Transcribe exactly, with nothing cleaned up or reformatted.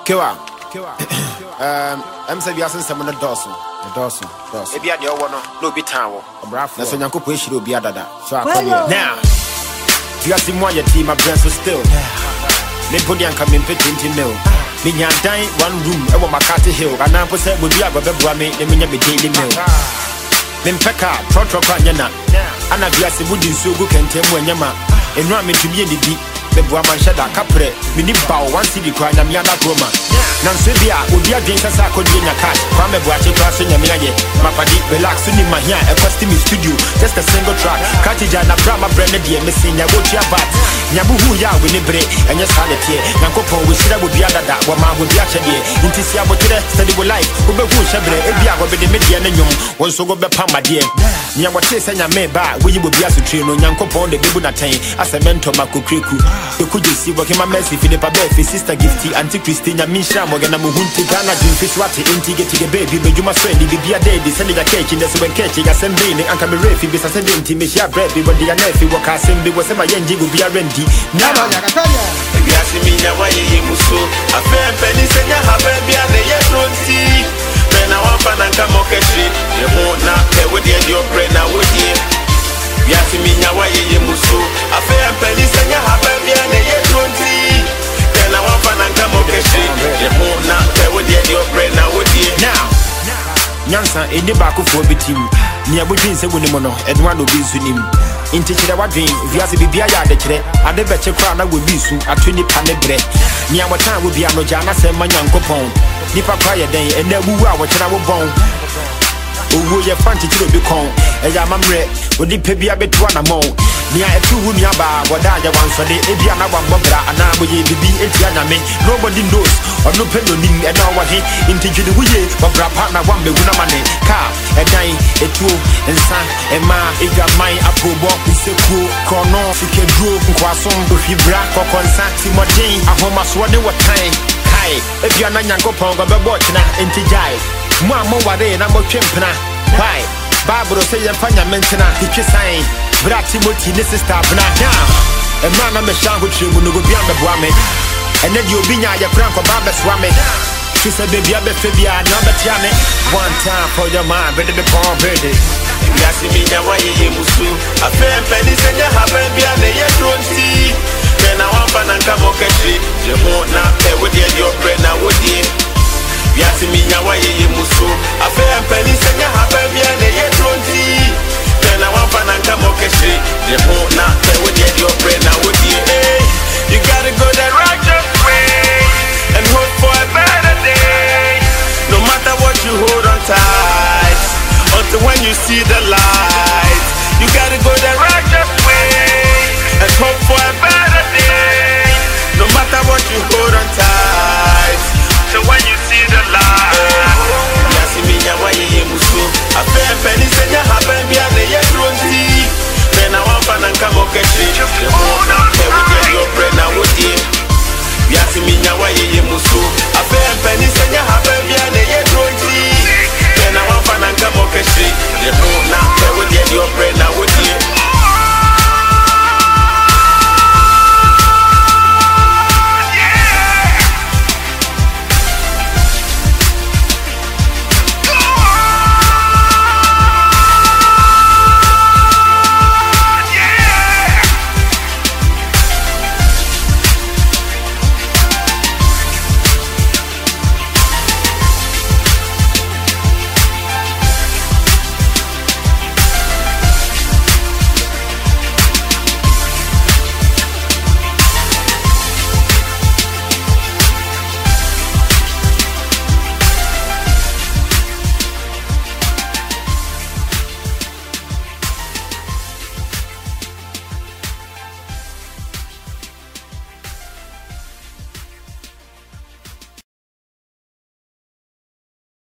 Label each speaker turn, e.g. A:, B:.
A: Kewa. Um, I'm saying we are some of the Dawson. The Dawson. Dawson. Maybe I don't want to be town. That's when Uncle Push will be a dada. So I come here. Now, you are seeing your team, my brain so still. They put the income in twenty mil. Me and dying one room, I want my cat hill. And now, percent would be a baby, let me have a daily meal. Mimpeka, Trotro Panyana. And I guess it wouldn't so good and tell when Yama. And run me to be in the deep. The Buaman Shada Capre, Minipa, one city cry, Namiana Roma. Nansibia would be against us. I could be in a cat. Kwame Boache class in Yamiaye. Mapadi, relax in my hair, a costume studio. Just a single track. Katijana Brahma Brenadier, missing Yabuchia Bat. Yabuhu Ya, Winnibre, and your sanity. Nankopo, we should have be other that, what man would be actually. Intisia Botre, study with life. Ubu Shabre, Ebia, with the median and young. One so go back, my dear. Yawate and Yameba, we will be as a train on Yankopo, the Bibunatane, as a mentor, Makukriku. You could see what him a messy Philippa Befi, sister Gifty, Auntie Christina Misha, Morgana Muhunti, Ghana, Jim Fiswati, Intigate a baby, but you must friend, be a day, sending a cake in the seven catching, a sending, and come a refi, be sending to Misha Brevi, but the nephew, what I send, was my Yenji will be a renty. Now, Yasimina, why you muso, a fair penny, send your happen behind the year, then I want and come okay, you won't not pay with your brain, I would hear. Yasimina, why you muso, a fair penny, send your happen behind the year twenty. Then I want and come okay, you won't not pay with your brain, I would hear. Now, Yansa, in the back of four team, near between Segunimono, and one will be him. In teaching our dream, if you have to be a yard, I never check crown, I will be soon at twenty pound bread. Near what time will be a Nojana, send my young copon. Nipa quiet day, and then we were watching our bone. Who you fancy to be con, and Yamamre, would the baby a bit one among. Near a two Yaba, what I want for the Indiana one Bobra, and I will be a Tianame. Nobody knows, or no penning, and now what he into the way, but partner one be one money. Car, a nine, a two, and son, and ma, it got my apple walk, we say cool, corner, sick a group, croissant, if you black or consent, Timothy, a home as what they were time. Hi, if you're not young, go pong, but watching into Jai. Mamma, what they number chimpna. Why? Barbara say you're fine, mention the kiss sign. Brati Moti, this is Tabna. Now, a man, I'm a shan with you when you go beyond the woman. And then you'll be your Franco Baba Swami. She said, baby, I'm a Fibia, number Tiame. One time for your mind, ready to call ready. Yasimina, why you must do a fair penny, and you haven't been a year twenty. Then I want and come okay, you won't not pay with your brain, I would hear. Yasimina, why you must do a fair penny, and you haven't been a year twenty. Then I want and come okay, you won't not pay with your brain, I would hear. You gotta go the righteous way and hope for a better day. No matter what you hold on tight, until when you see the light. You gotta go the righteous way and hope for a better day. No matter what you hold on tight.